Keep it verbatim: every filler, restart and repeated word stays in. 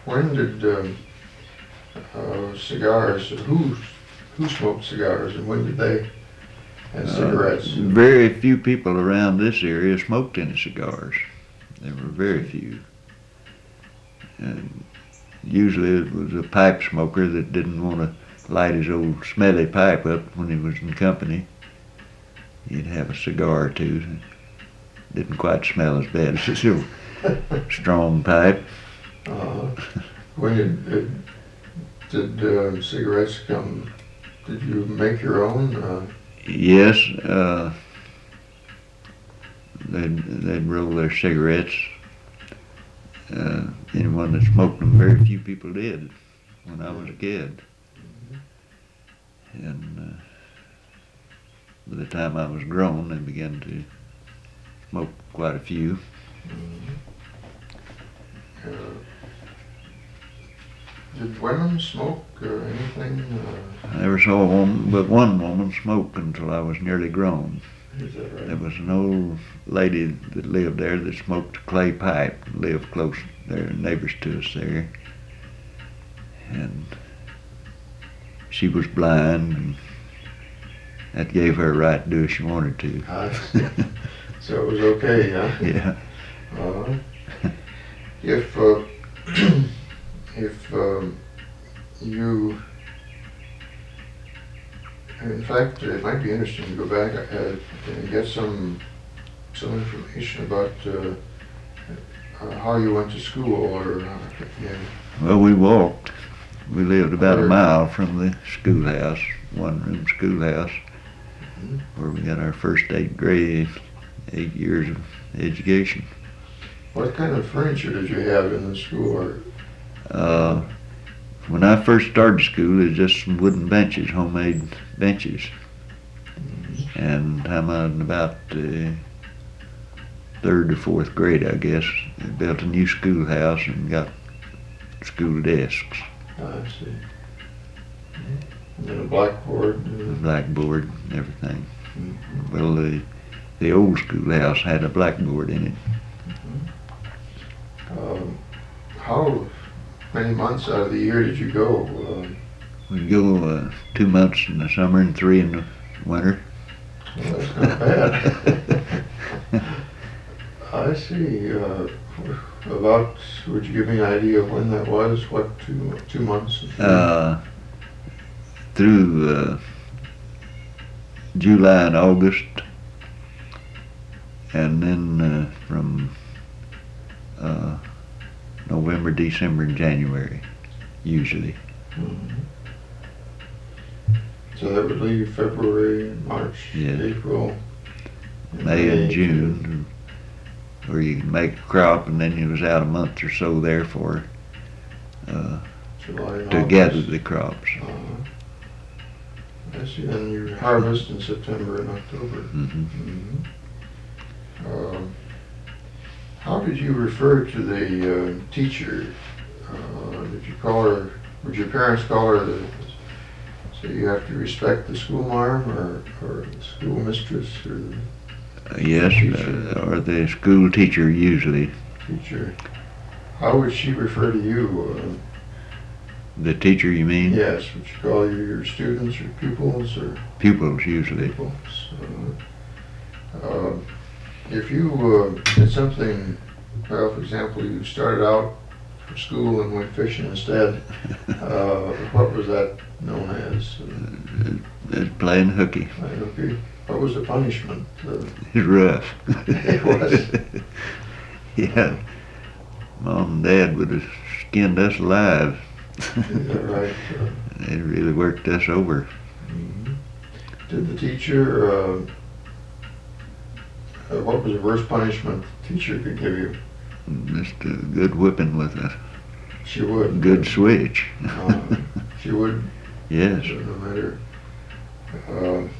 when did um, uh, cigars, who, who smoked cigars and when did they, and cigarettes? Uh, very few people around this area smoked any cigars. There were very few. And usually it was a pipe smoker that didn't want to light his old smelly pipe up when he was in company. He'd have a cigar or two. Didn't quite smell as bad as his old strong pipe. Uh, when did, did, did uh, cigarettes come, did you make your own? Uh, yes, uh, they'd, they'd roll their cigarettes. Uh, anyone that smoked them, very few people did when I was a kid. And uh, by the time I was grown, they began to smoke quite a few. uh, did women smoke or anything? Uh, I never saw a woman, but one woman smoke until I was nearly grown. is that right? There was an old lady that lived there that smoked a clay pipe, lived close, they're neighbors to us there. And she was blind, and that gave her a right to do as she wanted to. Uh, so it was okay, huh? Yeah. Uh, if uh, if um, you, in fact, it might be interesting to go back uh, and get some some information about uh, uh, how you went to school, or uh, yeah. Well, we walked. We lived about a mile from the schoolhouse, one-room schoolhouse, Mhm. where we got our first eighth grade, eight years of education. What kind of furniture did you have in the school? Or, Uh, when I first started school, it was just some wooden benches, homemade benches. And I'm in about uh, third or fourth grade, I guess, they built a new schoolhouse and got school desks, I see. And then a blackboard. a Uh, blackboard, and everything. mhm. Well, the the old schoolhouse had a blackboard in it. Um, how many months out of the year did you go? Um, We'd go uh, two months in the summer and three in the winter. well, that's not bad. I see. Uh, about, would you give me an idea of when that was? What, two two months? Uh, through uh, July and August, and then uh, from uh, November, December, and January, usually. Mhm. So that would leave February, March, Yeah. April, May and June, where you could make a crop, and then you was out a month or so there for uh, July and to August. gather the crops. Uh, I see. Then you harvest in September and October. hmm Mhm. Um, how did you refer to the uh, teacher? Uh, did you call her? Would your parents call her the? So you have to respect the schoolmarm, or or the schoolmistress, or the Uh, yes, uh, or the school teacher usually. teacher. How would she refer to you? Uh, The teacher, you mean? yes, would you call you your students or pupils or Pupils usually. pupils? Uh, uh, if you uh, did something, well, for example, you started out from school and went fishing instead, uh, what was that known as? Uh, Uh, playing hooky. okay. What was the punishment? Uh, It's rough. It was. Yeah. Mom and Dad would have skinned us alive. is that right? Uh, They really worked us over. mhm. Did the teacher, uh, uh, what was the worst punishment the teacher could give you? Just a good whipping with a She would. good switch. Uh, she would, Yes. no matter. Uh,